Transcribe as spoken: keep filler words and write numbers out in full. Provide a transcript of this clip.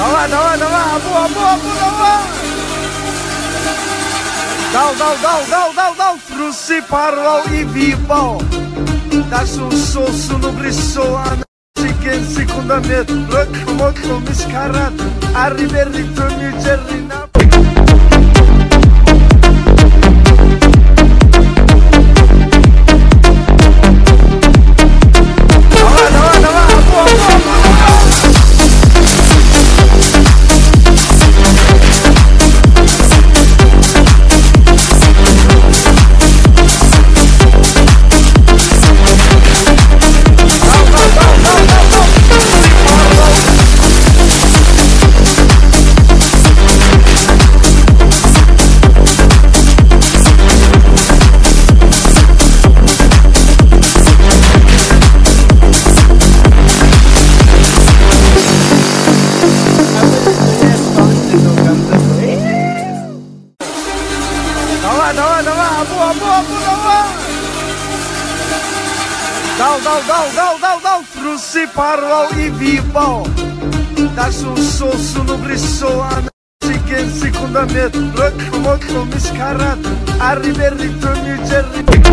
Dawa, dawa, dawa, abu, abu, abu, dawa. Dau, dau, dau, dau, dau, dau, Frusi, parlau e vivo. Da susso no brissoa, chicken, secundamento, louco, moco, miscarado, arriberito, New Jersey, na... Dawa, dawa, abu, abu, abu, dawa. Dau, dau, dau, dau, dau, dau, Frusi, parlau e vivo. Da susso no brissoa, chicken, secundamento, louco, moco, miscarado, arriberito, New Jersey.